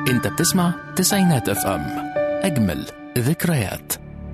انت بتسمع تسعينات اف ام، اجمل ذكريات.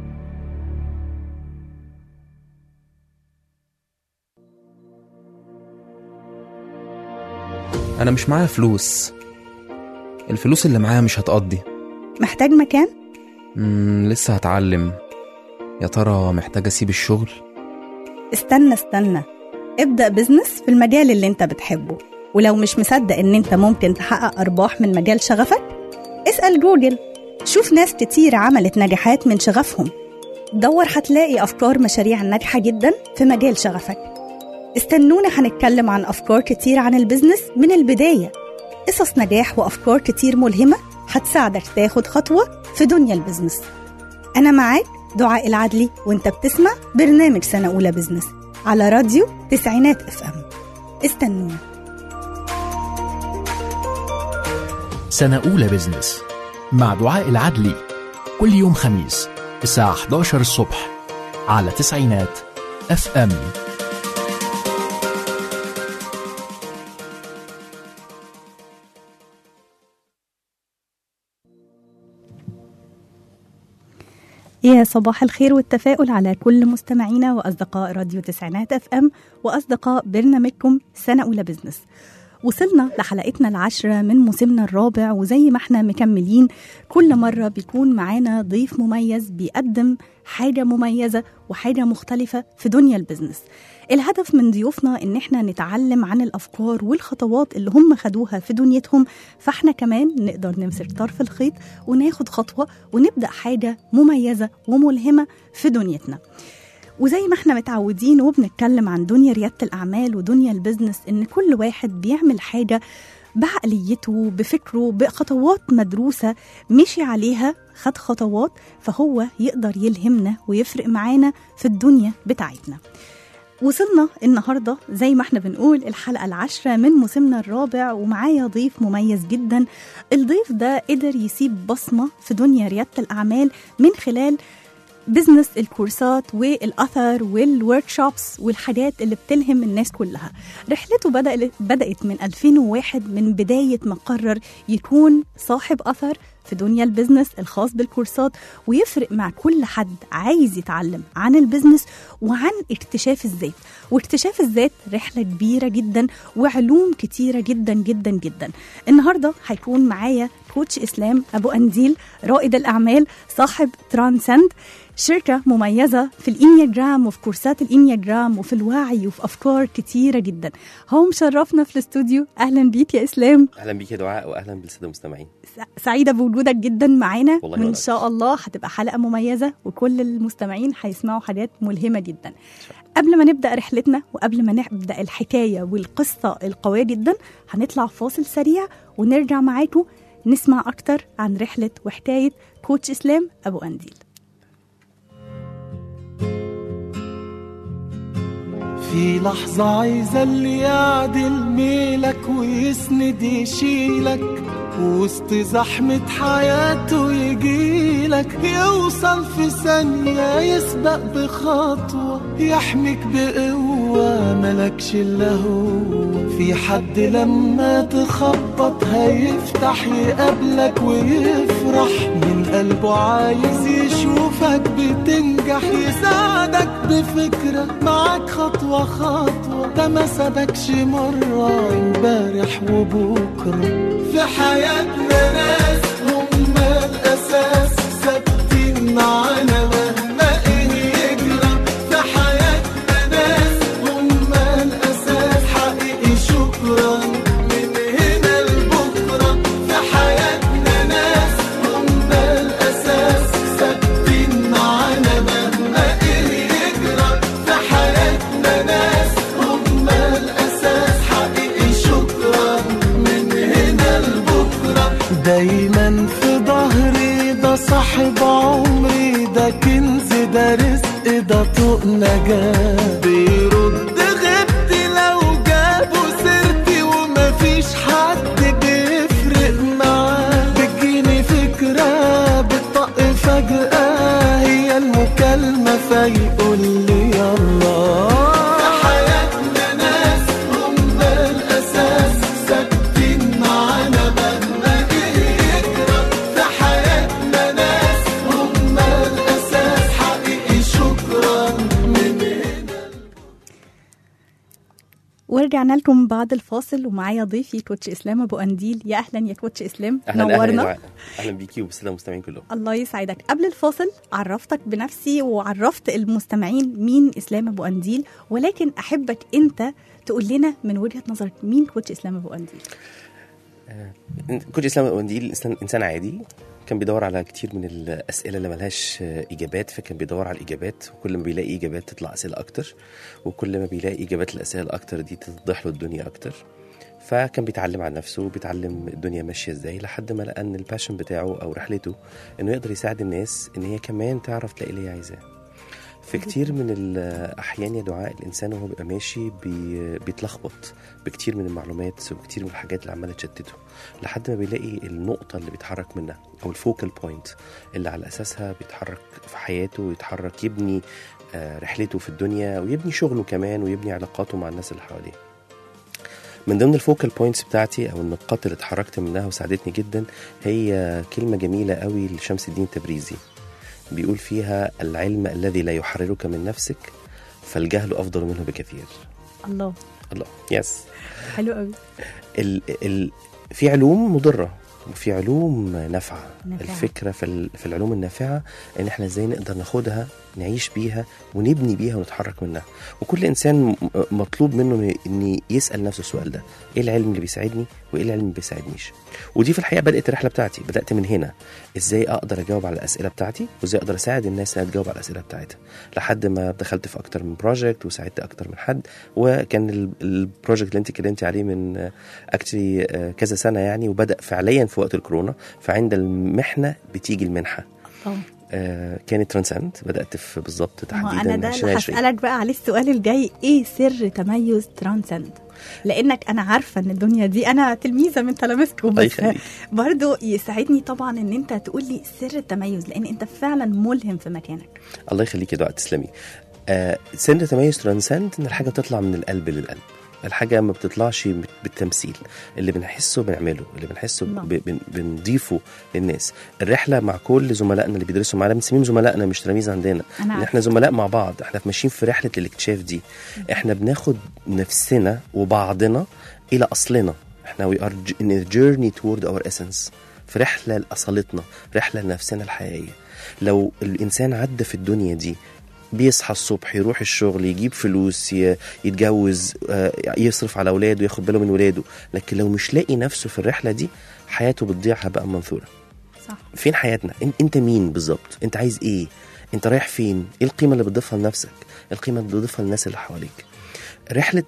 أنا مش معايا فلوس، الفلوس اللي معايا مش هتقضي. محتاج مكان؟ لسه هتعلم. يا ترى محتاج أسيب الشغل؟ استنى، ابدأ بزنس في المجال اللي انت بتحبه، ولو مش مصدق ان انت ممكن تحقق أرباح من مجال شغفك، اسأل جوجل، شوف ناس كتير عملت نجاحات من شغفهم. دور هتلاقي أفكار مشاريع ناجحة جدا في مجال شغفك. استنونا هنتكلم عن أفكار كتير عن البزنس من البداية، قصص نجاح وأفكار كتير ملهمة هتساعدك تاخد خطوة في دنيا البزنس. أنا معاك دعاء العدلي، وانت بتسمع برنامج سنة أولى بزنس على راديو تسعينات اف ام. استنونا. سنة أولى بزنس مع دعاء العدلي، كل يوم خميس الساعة 11 الصبح على تسعينات اف ام. يا صباح الخير والتفاؤل على كل مستمعينا وأصدقاء راديو تسعينات اف ام وأصدقاء برنامجكم سنة أولى بزنس. وصلنا لحلقتنا العاشرة من موسمنا الرابع، وزي ما احنا مكملين كل مرة بيكون معانا ضيف مميز بيقدم حاجة مميزة وحاجة مختلفة في دنيا البزنس. الهدف من ضيوفنا ان احنا نتعلم عن الافكار والخطوات اللي هم خدوها في دنيتهم، فاحنا كمان نقدر نمسك طرف الخيط وناخد خطوة ونبدأ حاجة مميزة وملهمة في دنيتنا. وزي ما احنا متعودين وبنتكلم عن دنيا ريادة الأعمال ودنيا البزنس، ان كل واحد بيعمل حاجة بعقليته بفكره بخطوات مدروسة مشي عليها، خد خطوات، فهو يقدر يلهمنا ويفرق معانا في الدنيا بتاعتنا. وصلنا النهاردة زي ما احنا بنقول الحلقة العاشرة من موسمنا الرابع، ومعايا ضيف مميز جدا. الضيف ده قدر يسيب بصمة في دنيا ريادة الأعمال من خلال بزنس الكورسات والأثر والوركشوبس والحاجات اللي بتلهم الناس كلها. رحلته بدأت من 2001، من بداية ما قرر يكون صاحب أثر في دنيا البزنس الخاص بالكورسات، ويفرق مع كل حد عايز يتعلم عن البزنس وعن اكتشاف الذات. واكتشاف الذات رحلة كبيرة جدا وعلوم كتيرة جدا جدا جدا. النهاردة هيكون معايا كوتش إسلام أبو أنديل، رائد الأعمال، صاحب ترانسند، شركة مميزة في الإنياجرام وفي كورسات الإنياجرام وفي الوعي وفي أفكار كتيرة جدا. هو مشرفنا في الاستوديو. أهلا بيك يا إسلام. أهلا بيك يا دعاء، وأهلا بالسادة المستمعين. سعيدة بوجودك جدا معانا، وإن والله شاء الله هتبقى حلقة مميزة وكل المستمعين هيسمعوا حاجات ملهمة جدا. قبل ما نبدأ رحلتنا وقبل ما نبدأ الحكاية والقصة القوية جدا، هنطلع فاصل سريع ونرجع معاكم نسمع أكتر عن رحلة وحكاية كوتش إسلام أبو أنديل. في لحظة عايزة اللي يعدل ميلك ويسند يشيلك وسط زحمة حياته، يجيلك يوصل في ثانية، يسبق بخطوة، يحميك بقوة ملكش إلا هو. في حد لما تخبط هيفتح يقابلك ويفرح من قلبه، عايز يشوفك بتنجح، يساعدك بفكرة معاك خطوة خطوة. ده ما سابكش مرة امبارح وبكرة. في حياتنا ناس هم الأساس، ثابتين معانا مهما إيه يجرى. في حياتنا ناس هم الأساس، حقيقي شكرا من هنا لبكرة. في حياتنا ناس هم الأساس، ثابتين معانا مهما إيه يجرى. في حياتنا ناس هم الأساس، حقيقي شكرا من هنا لبكرة. دايما في ظهري، ده صاحب عمري، ده كنز، ده رزق، ده طوق نجاة. بيرد غبتي لو جابوا سيرتي، ومفيش حد بيفرق معاه. بتجيني فكرة بتطق فجأة، هي المكالمة فيقول لي يلا. في حياتنا ناس هم الأساس، ثابتين معانا مهما إيه ورجعنا لكم بعد الفاصل ومعايا ضيفي كوتش اسلام ابو قنديل. يا اهلا يا كوتش اسلام، نورنا. اهلا بيكي وبالسلامه المستمعين كلهم. الله يسعدك. قبل الفاصل عرفتك بنفسي وعرفت المستمعين مين اسلام ابو قنديل، ولكن احبك انت تقول لنا من وجهة نظرك مين كوتش اسلام ابو قنديل. كوتش اسلام ابو قنديل انسان عادي كان بيدور على كتير من الأسئلة اللي ملهاش إجابات، فكان بيدور على الإجابات، وكل ما بيلاقي إجابات تطلع أسئلة أكتر، وكل ما بيلاقي إجابات الأسئلة الأكتر دي تتضح له الدنيا أكتر. فكان بيتعلم عن نفسه وبيتعلم الدنيا ماشية إزاي، لحد ما لقى أن الباشن بتاعه أو رحلته إنه يقدر يساعد الناس إن هي كمان تعرف تلاقي اللي هي عايزاه. في كتير من الأحيان يا دعاء الإنسان وهو بيبقى ماشي بيتلخبط بكتير من المعلومات وبكتير من الحاجات اللي عمالة تشتته، لحد ما بيلاقي النقطة اللي بيتحرك منها أو الفوكال بوينت اللي على أساسها بيتحرك في حياته ويتحرك، يبني رحلته في الدنيا ويبني شغله كمان ويبني علاقاته مع الناس اللي حواليه. من ضمن الفوكال بوينتس بتاعتي أو النقاط اللي اتحركت منها وساعدتني جدا هي كلمة جميلة قوي لشمس الدين التبريزي، بيقول فيها: العلم الذي لا يحررك من نفسك فالجهل أفضل منه بكثير. الله يس، حلو قوي. في علوم مضرة وفي علوم نافعة. الفكرة في العلوم النافعة ان احنا ازاي نقدر ناخدها نعيش بيها ونبني بيها ونتحرك منها، وكل انسان مطلوب منه ان يسأل نفسه السؤال ده: ايه العلم اللي بيساعدني وايه العلم اللي بيساعدنيش؟ ودي في الحقيقة بدأت الرحلة بتاعتي، بدأت من هنا، ازاي اقدر اجاوب على الاسئلة بتاعتي وازاي اقدر اساعد الناس انها تجاوب على الاسئلة بتاعتها، لحد ما دخلت في اكتر من بروجكت وساعدت اكتر من حد. وكان البروجكت اللي انت كلمتي عليه من اكتلي كذا سنة يعني، وبدأ فعليا في وقت الكورونا، فعند المحنة بتيجي المنحة. كانت ترانسند، بدأت في بالضبط تحديدا أنا ده اللي هسألك بقى عليه السؤال الجاي: ايه سر تميز ترانسند؟ لأنك أنا عارفة ان الدنيا دي أنا تلميذة من تلامذكم، بس برضو يساعدني طبعا ان انت تقول لي سر التميز، لأن انت فعلا ملهم في مكانك. الله يخليك يا دعاء، تسلمي. سر تميز ترانسند ان الحاجة تطلع من القلب للقلب، الحاجة ما بتطلعش بالتمثيل، اللي بنحسه بنعمله، اللي بنحسه بنضيفه للناس. الرحلة مع كل زملائنا اللي بيدرسوا معنا، بنسميهم زملائنا مش تلاميذ عندنا، احنا زملاء مع بعض، احنا ماشيين في رحلة الاكتشاف دي. احنا بناخد نفسنا وبعضنا إلى أصلنا، احنا we are in a journey toward our essence، في رحلة لأصالتنا، رحلة لنفسنا الحقيقية. لو الإنسان عدى في الدنيا دي بيصحى الصبح يروح الشغل يجيب فلوس يتجوز يصرف على أولاده ياخد باله من ولاده، لكن لو مش لاقي نفسه في الرحلة دي حياته بتضيع هباء منثورة. صح. فين حياتنا؟ انت مين بالظبط؟ انت عايز ايه؟ انت رايح فين؟ ايه القيمة اللي بتضيفها لنفسك؟ القيمة اللي بتضيفها للناس اللي حواليك؟ رحلة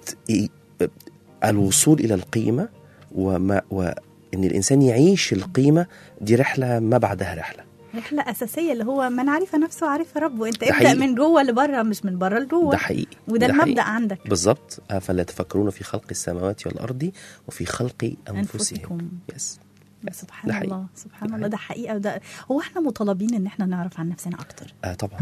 الوصول إلى القيمة وإن الإنسان يعيش القيمة دي رحلة ما بعدها رحلة أساسية، اللي هو من عارف نفسه عارف ربه. انت ابدأ من جوه لبره مش من بره لجوه. ده حقيقي، وده المبدأ عندك بالظبط. فلا تفكرون في خلق السماوات والأرض وفي خلق أنفسكم. يس. سبحان الله، سبحان الله، ده حقيقة. وده هو احنا مطالبين ان احنا نعرف عن نفسنا اكتر. طبعا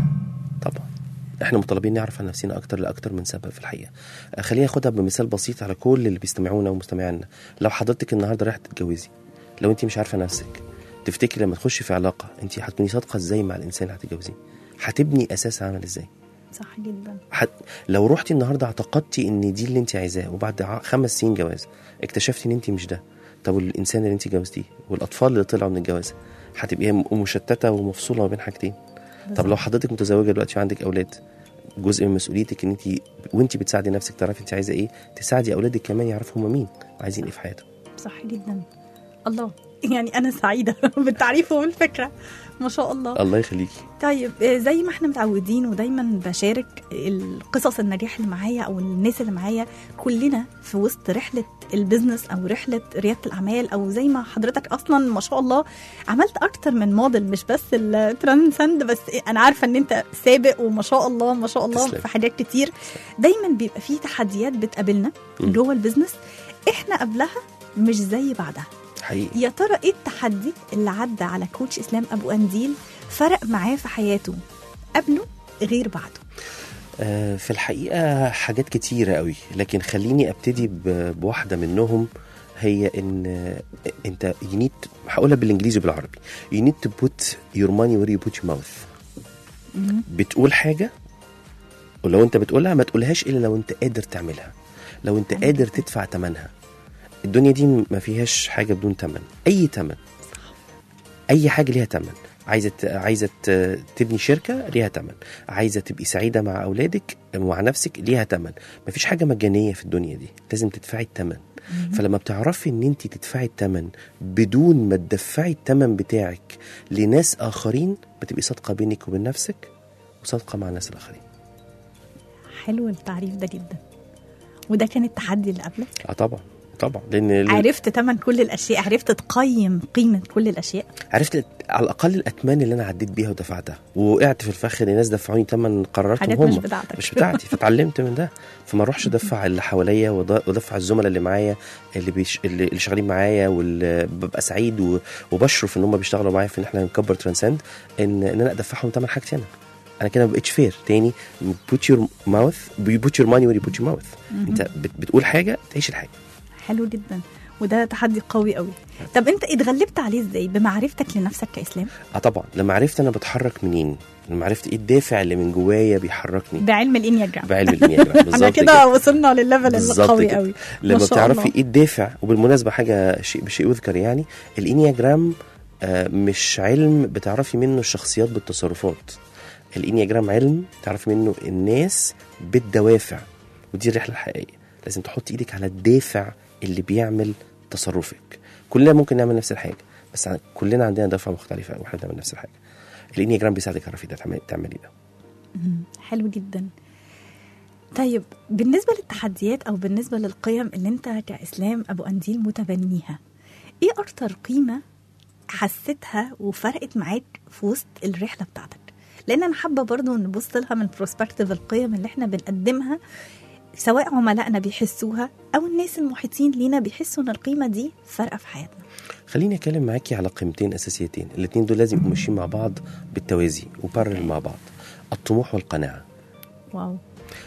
احنا مطالبين نعرف عن نفسنا اكتر لأكتر من سبب في الحقيقة. خلينا ناخدها بمثال بسيط على كل اللي بيستمعونا ومستمعينا. لو حضرتك النهاردة رايحة تتجوزي، لو انت مش عارفة نفسك، تفتكري لما تخشي في علاقة انت هتكوني صادقة ازاي مع الانسان اللي هتتجوزيه؟ هتبني اساس عمل ازاي؟ صح جدا. لو روحتي النهاردة اعتقدتي ان دي اللي انت عايزاه، وبعد 5 سنين جواز اكتشفتي ان انت مش ده، طب الانسان اللي انت جوزتيه والاطفال اللي طلعوا من الجواز هتبقي مشتتة ومفصولة ما بين حاجتين. طب لو حضرتك متزوجة دلوقتي وعندك اولاد، جزء من مسؤوليتك ان انت وانت بتساعدي نفسك تعرفي انت عايزة ايه، تساعدي اولادك كمان يعرفوا هم مين وعايزين ايه في حياتهم. صح جدا. الله، يعني أنا سعيدة بالتعريف والفكرة، ما شاء الله. الله يخليكي. طيب، زي ما احنا متعودين ودايما بشارك القصص النجاح اللي معايا أو الناس اللي معايا، كلنا في وسط رحلة البيزنس أو رحلة ريادة الأعمال، أو زي ما حضرتك أصلا ما شاء الله عملت أكتر من موديل، مش بس الترانسند بس. أنا عارفة أن أنت سابق وما شاء الله ما شاء الله في حاجات كتير. دايما بيبقى فيه تحديات بتقابلنا جوه البيزنس، احنا قبلها مش زي بعدها حقيقي. يا ترى ايه التحدي اللي عدى على كوتش اسلام ابو قنديل فرق معاه في حياته قبله غير بعده؟ في الحقيقة حاجات كتيرة قوي، لكن خليني ابتدي بواحدة منهم، هي ان انت هقولها بالانجليزي وبالعربي. you need to put your money where you put your mouth. بتقول حاجة ولو انت بتقولها ما تقولهاش الا لو انت قادر تعملها. لو انت قادر تدفع ثمنها. الدنيا دي ما فيهاش حاجه بدون ثمن، اي ثمن، اي حاجه ليها ثمن. عايزه تبني شركه ليها ثمن، عايزه تبقي سعيده مع اولادك ومع نفسك ليها ثمن. مفيش حاجه مجانيه في الدنيا دي، لازم تدفعي الثمن. فلما بتعرفي ان انت تدفعي الثمن بدون ما تدفعي الثمن بتاعك لناس اخرين، بتبقي صادقه بينك وبين نفسك وصادقه مع الناس الاخرين. حلو التعريف ده جدا. وده كان التحدي اللي قبلك؟ طبعا لان عرفت تمن كل الاشياء، عرفت تقيم قيمه كل الاشياء، عرفت على الاقل الاثمان اللي انا عديت بيها ودفعتها، ووقعت في الفخ ان الناس دفعوني ثمن قراراتهم هم مش بتاعتي فتعلمت من ده. فما اروحش ادفع اللي حواليا وادفع الزملاء اللي معايا اللي شغالين معايا، واللي ببقى سعيد وبشرف ان هم بيشتغلوا معايا في ان احنا نكبر ترانسند، ان انا ادفعهم ثمن حاجتي انا كده ما بقتش فير. تاني put your money where you put your mouth. انت بتقول حاجه تعيش الحاجه. حلو جدا، وده تحدي قوي قوي. طب انت اتغلبت عليه ازاي؟ بمعرفتك لنفسك كإسلام؟ طبعا لما عرفت انا بتحرك منين، لما عرفت ايه الدافع اللي من جوايا بيحركني، بعلم الانياجرام. بالظبط. احنا كده وصلنا للليفل القوي قوي. لما بتعرفي ايه الدافع. وبالمناسبه حاجه بشيء يذكر، يعني الانياجرام مش علم بتعرفي منه الشخصيات بالتصرفات. الانياجرام علم تعرفي منه الناس بالدوافع، ودي الرحله الحقيقيه. لازم تحط ايدك على الدافع اللي بيعمل تصرفك. كلنا ممكن نعمل نفس الحاجه، بس كلنا عندنا دافع مختلفه واحنا بنعمل نفس الحاجه. الانياجرام بيساعدك تعرفي ده تعملي ده. حلو جدا. طيب بالنسبه للتحديات او بالنسبه للقيم اللي انت كإسلام ابو قنديل متبنيها، ايه اكتر قيمه حسيتها وفرقت معاك في وسط الرحله بتاعتك؟ لان انا حابه برضو نبص لها من بروسبكتيف القيم اللي احنا بنقدمها، سواء عملائنا بيحسوها او الناس المحيطين لينا بيحسوا ان القيمه دي فارقه في حياتنا. خليني اتكلم معاكي على قيمتين اساسيتين، الاثنين دول لازم يبقوا ماشيين مع بعض بالتوازي وبارل مع بعض. الطموح والقناعه. واو.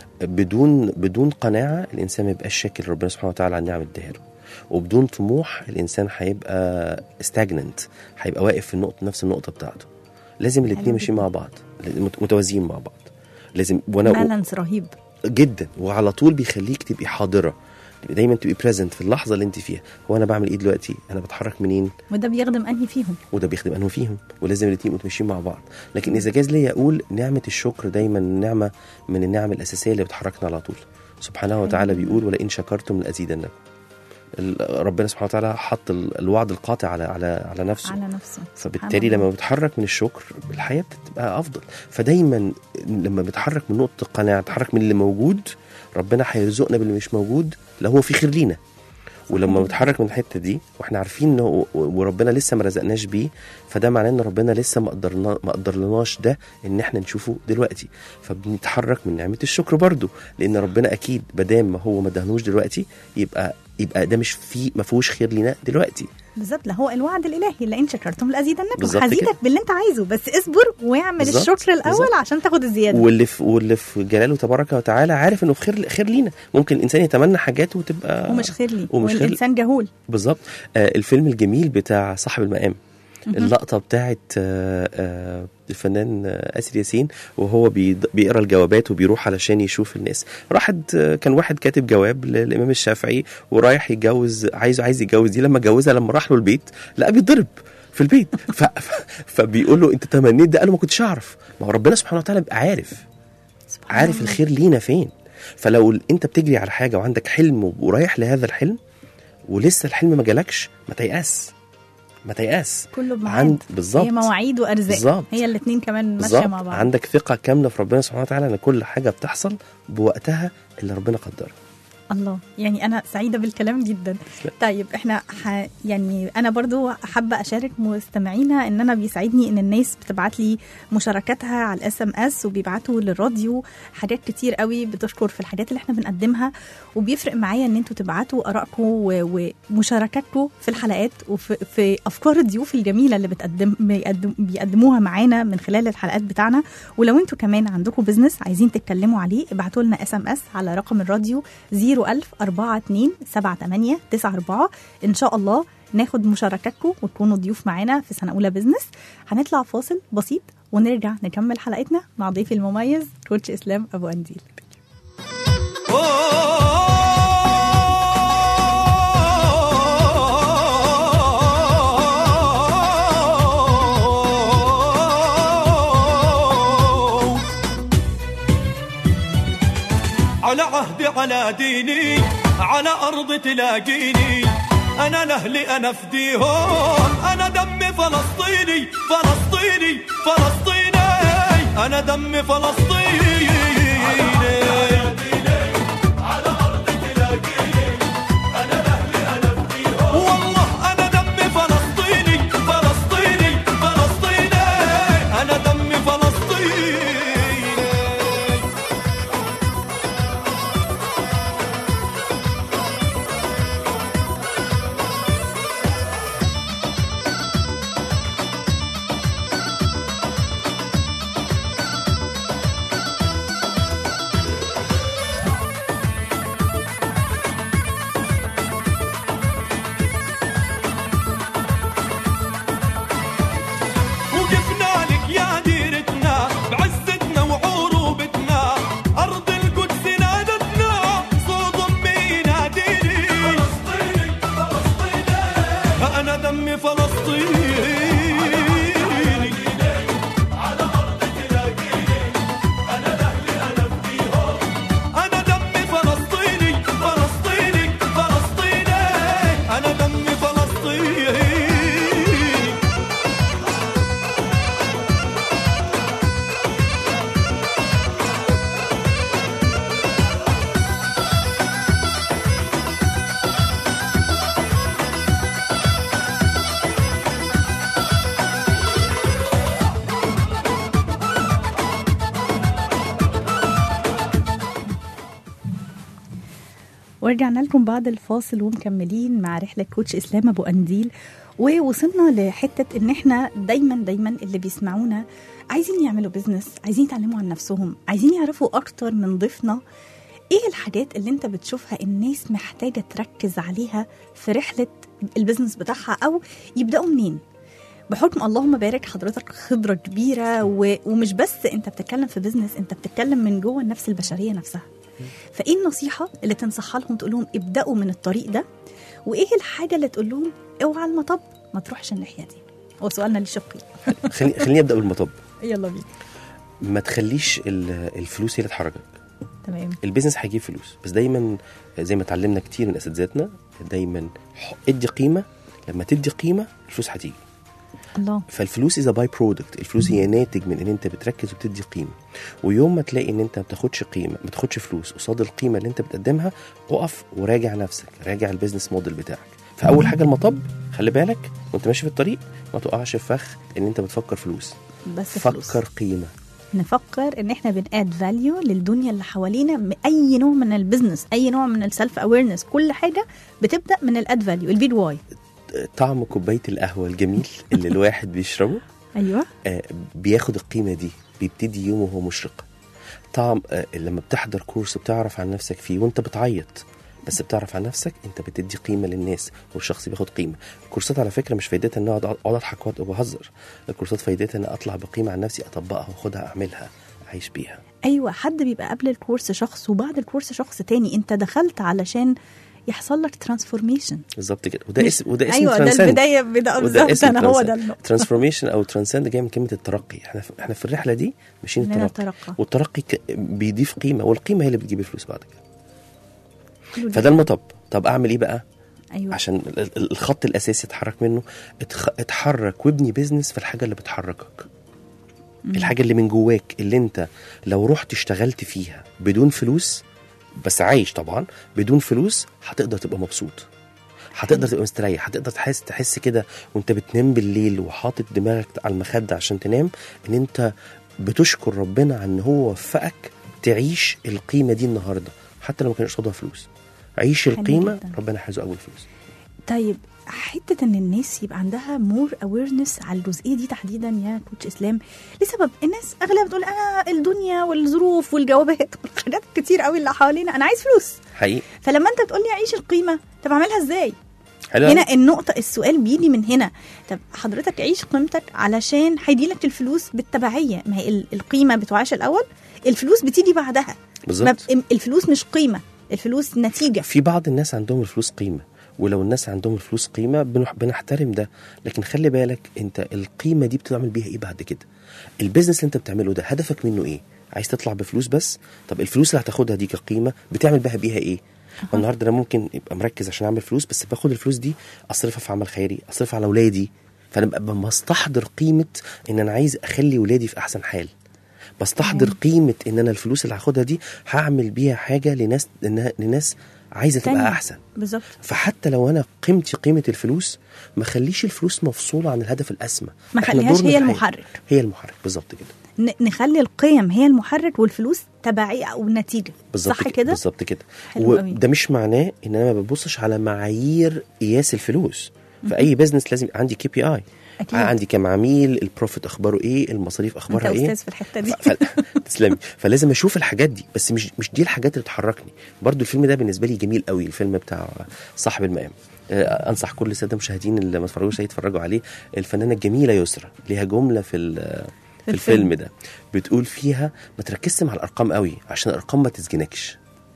بدون قناعه الانسان ما يبقاش شاكر ربنا سبحانه وتعالى على النعم اداها له، وبدون طموح الانسان هيبقى stagnant، هيبقى واقف في نفس النقطه بتاعته. لازم الاثنين ماشيين مع بعض، متوازيين مع بعض. لازم بالانس رهيب جدا، وعلى طول بيخليك تبقي حاضره، دايما تبقي بريزنت في اللحظه اللي انت فيها. هو انا بعمل ايه دلوقتي؟ انا بتحرك منين؟ وده بيخدم انهي فيهم وده بيخدم انهي فيهم، ولازم الاثنين متمشيين مع بعض. لكن اذا جاز لي اقول نعمه الشكر دايما نعمه من النعم الاساسيه اللي بتحركنا على طول. سبحانه وتعالى بيقول ولئن شكرتم لازيدنكم. ربنا سبحانه وتعالى حط الوعد القاطع على نفسه. فبالتالي لما بتحرك من الشكر الحياة بتبقى أفضل. فدايما لما بتحرك من نقطة القناعة، تحرك من اللي موجود، ربنا هيرزقنا باللي مش موجود لو هو في خير لينا. ولما بتحرك من الحتة دي واحنا عارفين انه وربنا لسه ما رزقناش بيه، فده معناه ان ربنا لسه ما قدرناش ده ان احنا نشوفه دلوقتي. فبنتحرك من نعمة الشكر برضو، لان ربنا اكيد بدام ما هو ما دهنوش دلوقتي يبقى ده مش ما فيهوش خير لينا دلوقتي. بالظبط. لا هو الوعد الالهي لئن شكرتم لازيدنكم، هزيدك باللي انت عايزه، بس اصبر واعمل الشكر الاول عشان تاخد الزياده. واللي في جلاله تبارك وتعالى عارف انه في خير لينا. ممكن الانسان يتمنى حاجات وتبقى ومش خير ليه، والانسان جهول. بالظبط. الفيلم الجميل بتاع صاحب المقام، اللقطه بتاعت الفنان آسر ياسين وهو بيقرا الجوابات وبيروح علشان يشوف الناس. كان واحد كاتب جواب للامام الشافعي ورايح يتجوز، عايز يتجوز دي. لما جوزها، لما راح له البيت لقى بيتضرب في البيت. فبيقول له انت تمنيت ده؟ قال له ما كنتش اعرف. ما هو ربنا سبحانه وتعالى بيبقى عارف الخير لينا فين. فلو انت بتجري على حاجه وعندك حلم ورايح لهذا الحلم ولسه الحلم ما جالكش، ما تيأس كله بميعاد. بالظبط. هي مواعيد وارزاق، هي الاثنين كمان ماشيه مع بعض. عندك ثقه كامله في ربنا سبحانه وتعالى ان كل حاجه بتحصل بوقتها اللي ربنا قدرها. الله، يعني أنا سعيدة بالكلام جدا. طيب احنا يعني أنا برضو حابة أشارك مستمعينا إن أنا بيسعدني إن الناس بتبعت لي مشاركاتها على SMS وبيبعتوا للراديو حاجات كتير قوي بتشكر في الحاجات اللي احنا بنقدمها، وبيفرق معايا إن انتوا تبعتوا آرائكم ومشاركاتكم في الحلقات وفي أفكار الضيوف الجميلة اللي بيقدموها معانا من خلال الحلقات بتاعنا. ولو انتوا كمان عندكم بزنس عايزين تتكلموا عليه، ابعتوا لنا SMS على رقم الراديو 010427894. إن شاء الله ناخد مشاركاتكم وتكونوا ضيوف معانا في سنة أولى بزنس. هنطلع فاصل بسيط ونرجع نكمل حلقتنا مع ضيفي المميز كوتش إسلام أبو قنديل. على عهدي على ديني على أرض تلاقيني أنا لأهلي أنا فديهم أنا دمي فلسطيني فلسطيني فلسطيني أنا دمي فلسطيني على أرض تلاقيني أنا لأهلي أنا فديهم والله أنا دمي فلسطيني فلسطيني فلسطيني أنا دمي فلسطيني. ورجعنا لكم بعد الفاصل ومكملين مع رحلة كوتش إسلام أبو قنديل. ووصلنا لحتة إن إحنا دايما اللي بيسمعونا عايزين يعملوا بيزنس، عايزين يتعلموا عن نفسهم، عايزين يعرفوا أكتر من ضيفنا إيه الحاجات اللي أنت بتشوفها الناس محتاجة تركز عليها في رحلة البيزنس بتاعها، أو يبدأوا منين. بحكم اللهم بارك حضرتك خبرة كبيرة ومش بس أنت بتتكلم في بيزنس، أنت بتتكلم من جوه النفس البشرية نفسها. فإيه النصيحة اللي تنصحها لهم تقول لهم ابدأوا من الطريق ده، وإيه الحاجة اللي تقول لهم اوعى المطب ما تروحش الناحية دي؟ هو سؤالنا للشقين. خليني أبدأ بالمطب. يلا بينا. ما تخليش الفلوس هي اللي تحركك. تمام. البيزنس هيجيب فلوس، بس دايما زي ما اتعلمنا كتير من اساتذتنا دايما ادي قيمة. لما تدي قيمة الفلوس هتيجي. الله. فالفلوس is a by product. الفلوس هي ناتج من ان انت بتركز وبتدي قيمة. ويوم ما تلاقي ان انت ما بتاخدش قيمة، ما تاخدش فلوس قصاد القيمة اللي انت بتقدمها، اقف وراجع نفسك، راجع البيزنس موديل بتاعك. فاول حاجة المطب، خلي بالك وانت ماشي في الطريق ما تقعش في فخ ان انت بتفكر فلوس، بس فكر فلوس. قيمة. نفكر ان احنا بناد فاليو للدنيا اللي حوالينا. اي نوع من البيزنس، اي نوع من السلف اويرنس، كل حاجة بتبدأ من الاد فاليو، البي واي. طعم كوباية القهوة الجميل اللي الواحد بيشربه ايوه بياخد القيمة دي، بيبتدي يومه وهو مشرق. طعم لما بتحضر كورس بتعرف عن نفسك فيه وانت بتعيط، بس بتعرف عن نفسك، انت بتدي قيمة للناس والشخص بياخد قيمة. الكورسات على فكرة مش فايدتها ان اقعد اضحك وبهزر، الكورسات فايدتها ان اطلع بقيمة عن نفسي، اطبقها واخدها اعملها اعيش بيها. ايوه، حد بيبقى قبل الكورس شخص وبعد الكورس شخص تاني. انت دخلت علشان يحصل لك ترانسفورميشن. بالظبط كده. وده اسم ايوه transcend. ده البدايه بالظبط. انا هو ده النقطه. ترانسفورميشن او ترانسند جاي من كلمه الترقي. احنا في الرحله دي ماشيين الترقي، والترقي بيضيف قيمه، والقيمه هي اللي بتجيب الفلوس بعد كده. فده المطب. طب اعمل ايه بقى؟ أيوة. عشان الخط الاساسي اتحرك منه، اتحرك وابني بيزنس في الحاجه اللي بتحركك. الحاجه اللي من جواك، اللي انت لو رحت اشتغلت فيها بدون فلوس، بس عايش طبعا بدون فلوس، هتقدر تبقى مبسوط، هتقدر تبقى مستريح، هتقدر تحس كده وانت بتنام بالليل وحاطط دماغك على المخدة عشان تنام، ان انت بتشكر ربنا عن ان هو وفقك تعيش القيمة دي النهاردة، حتى لو ما كانش قصادها فلوس. عيش القيمة، ربنا هيرزقك بالفلوس. طيب حتة ان الناس يبقى عندها مور اويرنس على الجزئية دي تحديدا يا كوتش اسلام، لسبب الناس اغلبها بتقول الدنيا والظروف والجوابات والحاجات كتير قوي اللي حوالينا، انا عايز فلوس حقيقي. فلما انت تقول لي عيش القيمة، طب اعملها ازاي؟ حلو. هنا النقطة، السؤال بيجي من هنا. طب حضرتك عيش قيمتك علشان هيجيلك الفلوس بالتبعية. ما هي القيمة بتعاش الاول، الفلوس بتيجي بعدها. بالظبط. الفلوس مش قيمة، الفلوس نتيجة. في بعض الناس عندهم الفلوس قيمة، ولو الناس عندهم الفلوس قيمة بنحترم ده، لكن خلي بالك انت القيمة دي بتعمل بيها ايه بعد كده. البيزنس اللي انت بتعمله ده هدفك منه ايه؟ عايز تطلع بفلوس بس، طب الفلوس اللي هتاخدها دي كقيمه بتعمل بيها ايه؟ النهارده انا ممكن يبقى مركز عشان اعمل فلوس، بس باخد الفلوس دي اصرفها في عمل خيري، اصرفها على اولادي، فانا ببقى مستحضر قيمه ان انا عايز اخلي ولادي في احسن حال، بستحضر قيمه ان انا الفلوس اللي هاخدها دي هعمل بيها حاجه لناس عايزه تبقى احسن. بالظبط. فحتى لو انا قيمه الفلوس، ما خليش الفلوس مفصوله عن الهدف الاسمى، ما خليهاش هي المحرك. هي المحرك بالظبط كده. نخلي القيم هي المحرك والفلوس تبعيه او نتيجه. صح كده؟ بالظبط كده. وده مش معناه ان انا ما ببصش على معايير قياس الفلوس. في اي بزنس لازم عندي KPI، عندي كم عميل، البروفيت اخباره ايه، المصاريف اخبارها ايه. انت استاذ في الحته دي. تسلمي. فلازم اشوف الحاجات دي، بس مش دي الحاجات اللي تحركني. برضو الفيلم ده بالنسبه لي جميل قوي، الفيلم بتاع صاحب المقام. انصح كل الساده المشاهدين اللي ما اتفرجوش يتفرجوا عليه. الفنانه الجميله يسرا ليها جمله في الفيلم ده بتقول فيها ما تركزش مع الارقام قوي عشان الارقام ما تسجنكش.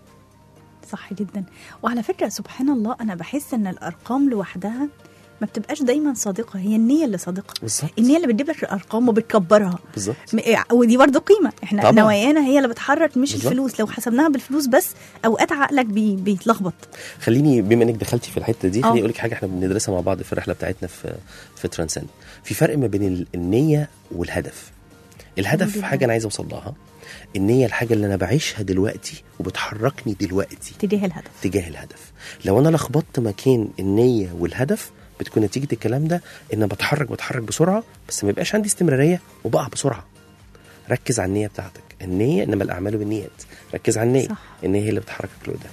صح جدا. وعلى فكره سبحان الله انا بحس ان الارقام لوحدها ما بتبقاش دايما صادقه، هي النيه اللي صادقه. بالظبط. النيه اللي بتجيب لك الارقام وبتكبرها. بالظبط. ودي برضو قيمه، احنا طبعا. نوايانا هي اللي بتحرك مش بالزبط. الفلوس. لو حسبناها بالفلوس بس اوقات عقلك بيتلخبط. خليني بما انك دخلتي في الحته دي خليني اقول لك حاجه احنا بندرسها مع بعض في الرحله بتاعتنا في ترانسند. في فرق ما بين النيه والهدف. الهدف حاجه انا عايز اوصل لها، النيه الحاجه اللي انا بعيشها دلوقتي وبتحركني دلوقتي تجاه الهدف. لو انا لخبطت مكان النيه والهدف بتكون نتيجه الكلام ده ان انا بتحرك بسرعه، بس ما يبقاش عندي استمراريه وبقع بسرعه. ركز على النيه بتاعتك، النيه انما الاعمال بالنيات. ركز على النيه. النيه هي اللي بتحركك لقدام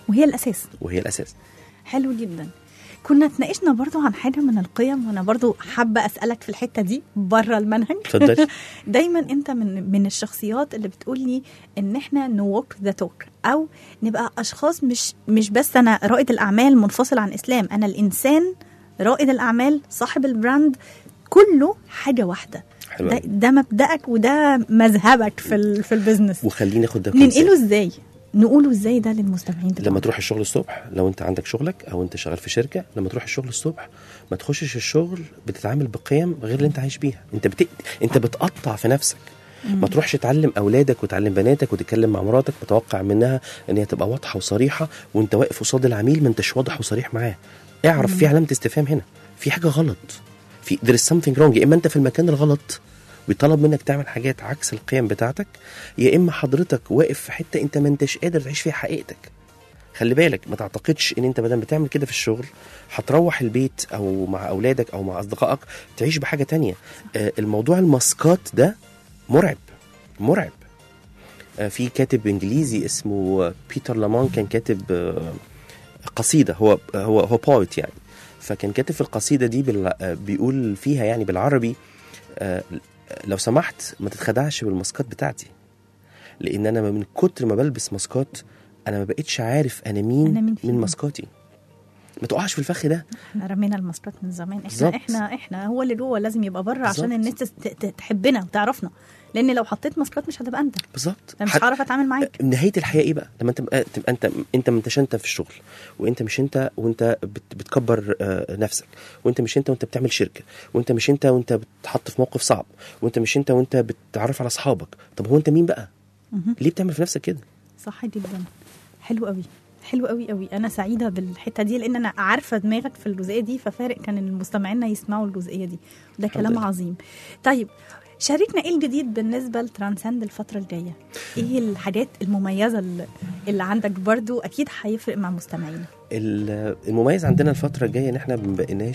وهي الاساس. حلو جدا. كنا اتناقشنا برضو عن حاجه من القيم، وانا برضو حابه اسالك في الحته دي بره المنهج. اتفضل. دايما انت من الشخصيات اللي بتقول لي ان احنا نوك ذا توك، او نبقى اشخاص مش بس انا رائد الاعمال منفصل عن اسلام، انا الانسان رائد الأعمال صاحب البراند كله حاجة واحدة. ده مبدأك وده مذهبك في البيزنس. وخليني ناخد ده نقوله ازاي ده للمستمعين دلوقتي؟ لما تروح الشغل الصبح، لو انت عندك شغلك او انت شغال في شركة، لما تروح الشغل الصبح ما تخشش الشغل بتتعامل بقيم غير اللي انت عايش بيها. انت بتقطع في نفسك. ما تروحش تعلم اولادك وتعلم بناتك وتتكلم مع مراتك متوقع منها ان هي تبقى واضحة وصريحة، وانت واقف قصاد العميل ما انتش واضح وصريح معاه. اعرف في علامة استفهام هنا، في حاجة غلط، في there is something wrong. يا اما انت في المكان الغلط بيطلب منك تعمل حاجات عكس القيم بتاعتك، يا اما حضرتك واقف في حتة انت ما انتش قادر تعيش فيها حقيقتك. خلي بالك، ما تعتقدش ان انت بدل بتعمل كده في الشغل هتروح البيت او مع اولادك او مع اصدقائك تعيش بحاجة تانية. الموضوع الماسكات ده مرعب. في كاتب انجليزي اسمه بيتر لامان كان كاتب قصيدة، هو بويت يعني، فكان كاتب في القصيدة دي بيقول فيها يعني بالعربي لو سمحت ما تتخدعش بالماسكات بتاعتي، لان انا من كتر ما بلبس ماسكات انا ما بقتش عارف انا مين من ماسكاتي. ما تقعش في الفخ ده. احنا رمينا الماسكات من زمان. احنا هو اللي جوه لازم يبقى بره عشان الناس تحبنا وتعرفنا، لان لو حطيت ماسكات مش هتبقى انت بالظبط، مش هعرف اتعامل معاك. نهايه الحياه ايه بقى لما تبقى انت ما انتش انت في الشغل، وانت مش انت وانت بتكبر نفسك، وانت مش انت وانت بتعمل شركه، وانت مش انت وانت بتحط في موقف صعب، وانت مش انت وانت بتتعرف على اصحابك. طب هو انت مين بقى؟ ليه بتعمل في نفسك كده؟ صح جدا. حلو قوي. انا سعيده بالحته دي لان انا عارفه دماغك في الجزئيه دي، ففارق كان المستمعين يسمعوا الجزئيه دي، ده كلام عظيم. طيب شاركنا ايه الجديد بالنسبه لترانسند الفتره الجايه؟ ايه الحاجات المميزه اللي عندك؟ برضو اكيد هيفرق مع مستمعينا. المميز عندنا الفتره الجايه ان احنا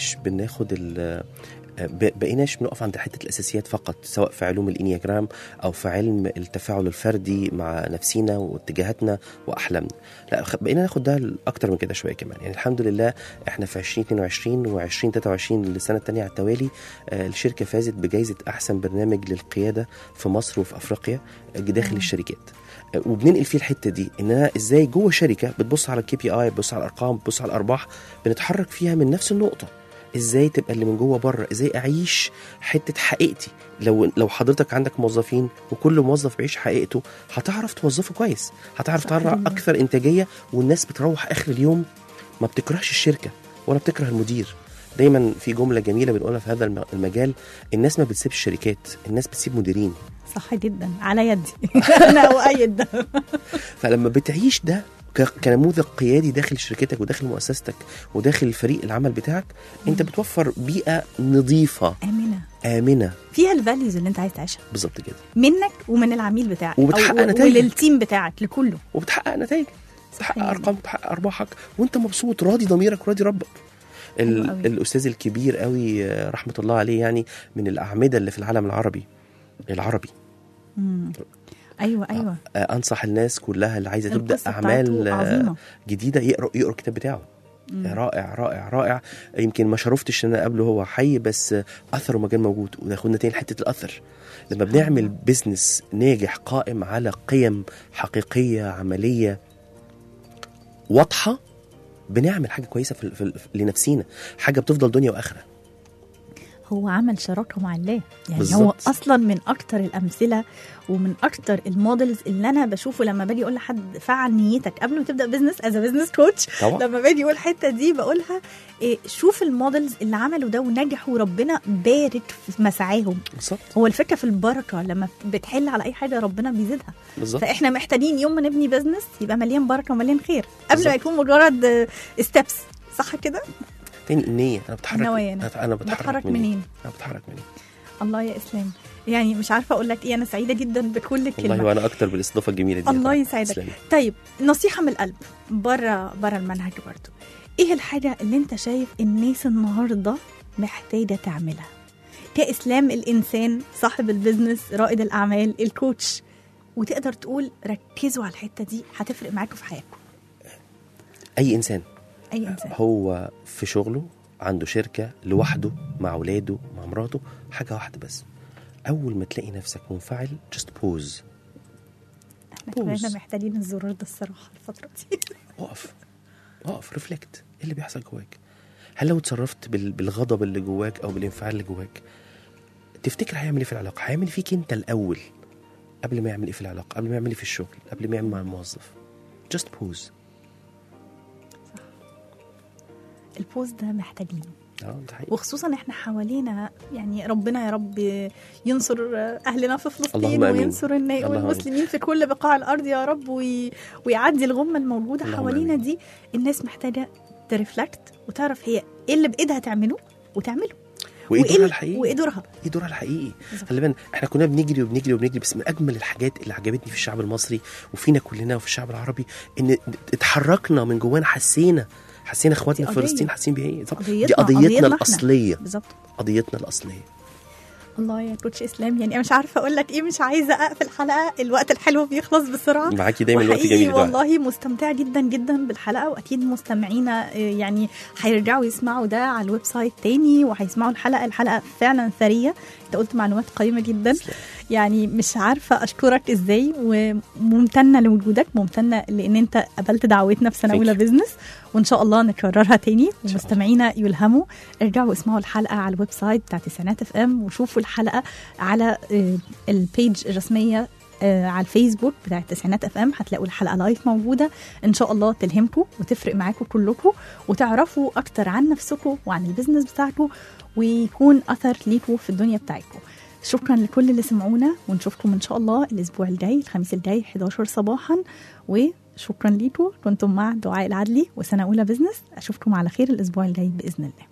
بقيناش بنقف عند حته الاساسيات فقط، سواء في علوم الانياجرام او في علم التفاعل الفردي مع نفسينا واتجاهاتنا واحلامنا. لا، بقينا ناخد ده اكتر من كده شويه كمان. يعني الحمد لله احنا في 2022 و2023 السنه الثانيه على التوالي الشركه فازت بجائزه احسن برنامج للقياده في مصر وفي افريقيا داخل الشركات. وبننقل فيه الحته دي ان انا ازاي جوه شركه بتبص على الKPI، بتبص على الارقام، بتبص على الارباح، بنتحرك فيها من نفس النقطه. ازاي تبقى اللي من جوه بره، ازاي اعيش حته حقيقتي. لو حضرتك عندك موظفين وكل موظف بيعيش حقيقته هتعرف توظفه كويس، هتعرف تطلع اكثر انتاجيه، والناس بتروح اخر اليوم ما بتكرهش الشركه ولا بتكره المدير، دايما في جمله جميله بنقولها في هذا المجال: الناس ما بتسيبش شركات، الناس بتسيب مديرين. صح جدا، على يدي. انا اؤيد ده. فلما بتعيش ده كنموذج قيادي داخل شركتك وداخل مؤسستك وداخل الفريق العمل بتاعك، انت بتوفر بيئه نظيفه امنه فيها الفاليوز اللي انت عايز تعيشها بالظبط كده، منك ومن العميل بتاعك، وبتحقق نتائج وللتيم بتاعك لكله، وبتحقق نتائج، بتحقق ارقام، بتحقق ارباحك، وانت مبسوط راضي ضميرك وراضي ربك. الاستاذ الكبير قوي رحمه الله عليه، يعني من الاعمده اللي في العالم العربي. ايوه انصح الناس كلها اللي عايزه تبدا اعمال جديده يقروا الكتاب بتاعه. رائع رائع رائع. يمكن ما شرفتش ان انا قبله هو حي، بس اثره ما كان موجود. وناخدنا تاني حته الاثر. لما بنعمل بيزنس ناجح قائم على قيم حقيقيه عمليه واضحه، بنعمل حاجه كويسه لنفسينا، حاجه بتفضل دنيا واخره. هو عمل شراكه مع الله يعني بالزبط. هو اصلا من اكتر الامثله ومن اكتر المودلز اللي انا بشوفه لما باجي اقول لحد فعل نيتك قبل ما تبدا بزنس از بزنس كوتش. لما باجي اقول الحته دي بقولها شوف المودلز اللي عملوا ده ونجحوا وربنا بارك في مسعاهم. بالظبط. هو الفكره في البركه، لما بتحل على اي حاجه ربنا بيزيدها. بالظبط. فاحنا محتاجين يوم ما نبني بزنس يبقى مليان بركه ومليان خير قبل ما يكون مجرد ستيبس. صح كده؟ تاني النية. أنا بتحرك أنا بتحرك منين؟ أنا بتحرك منين؟ الله يا إسلام، يعني مش عارفة أقول لك إيه. أنا سعيدة جدا بكل كلمة والله، وأنا أكتر بالاستضافة الجميلة دي. الله يسعدك. طيب نصيحة من القلب بره المنهج برضو، إيه الحاجة اللي أنت شايف الناس النهاردة محتاجة تعملها كإسلام الإنسان صاحب البزنس رائد الأعمال الكوتش، وتقدر تقول ركزوا على الحتة دي هتفرق معاكم في حياتكم؟ أي إنسان هو في شغله عنده شركة لوحده مع أولاده مع مراته، حاجة واحدة بس: أول ما تلاقي نفسك منفعل just pause. احنا كمان محتاجين الزرار ده الصراحة الفترة دي. وقف ريفلكت. إيه اللي بيحصل جواك؟ هل لو اتصرفت بالغضب اللي جواك أو بالانفعال اللي جواك، تفتكر هيعمل إيه في العلاقة؟ هيعمل فيك أنت الأول قبل ما يعمل إيه في العلاقة، قبل ما يعمل إيه في الشغل، قبل ما يعمل مع الموظف. just pause. البوز ده محتاجينه، وخصوصا احنا حوالينا. يعني ربنا يا رب ينصر اهلنا في فلسطين وينصر والمسلمين في كل بقاع الارض يا رب، ويعدي الغمه الموجوده حوالينا دي. الناس محتاجه ترفلكت وتعرف هي ايه اللي بايدها تعمله وتعمله، وايه دورها الحقيقي. وايه دورها الحقيقي. خلي بالك احنا كنا بنجري، بس من اجمل الحاجات اللي عجبتني في الشعب المصري وفينا كلنا وفي الشعب العربي ان اتحركنا من جوانا، حسينا اخواتنا في فلسطين حاسين بيه. دي قضيتنا الأصلية. بالظبط، قضيتنا الأصلية. الله يا كوتش إسلام، يعني أنا مش عارفة أقول لك إيه، مش عايزة أقفل الحلقة، الوقت الحلو بيخلص بسرعة. معاكي دايما الوقت جميل. والله مستمتعة جدا جدا بالحلقة، وأكيد مستمعينا يعني هيرجعوا يسمعوا ده على الويب سايت تاني وهيسمعوا الحلقة فعلا ثرية. أنت قلت معلومات قيمة جدا. يعني مش عارفة أشكرك إزاي، وممتنة لوجودك، ممتنة لأن أنت قبلت دعوتنا في سنة أولى بيزنس، وإن شاء الله نكررها تاني. ومستمعينا يلهموا ارجعوا اسمعوا الحلقة على الويب سايت بتاع تسعينات اف ام، وشوفوا الحلقة على البيج الرسمية على الفيسبوك بتاع تسعينات اف ام. هتلاقوا الحلقة لايف موجودة، إن شاء الله تلهمكم وتفرق معاكم كلكم، وتعرفوا أكتر عن نفسكم وعن البيزنس بتاعكم، ويكون أثر ليكم في الدنيا بتاعكم. شكرا لكل اللي سمعونا، ونشوفكم إن شاء الله الأسبوع الجاي الخميس الجاي 11 صباحا. وشكرا ليكم، كنتم مع دعاء العدلي وسنة أولى بزنس. أشوفكم على خير الأسبوع الجاي بإذن الله.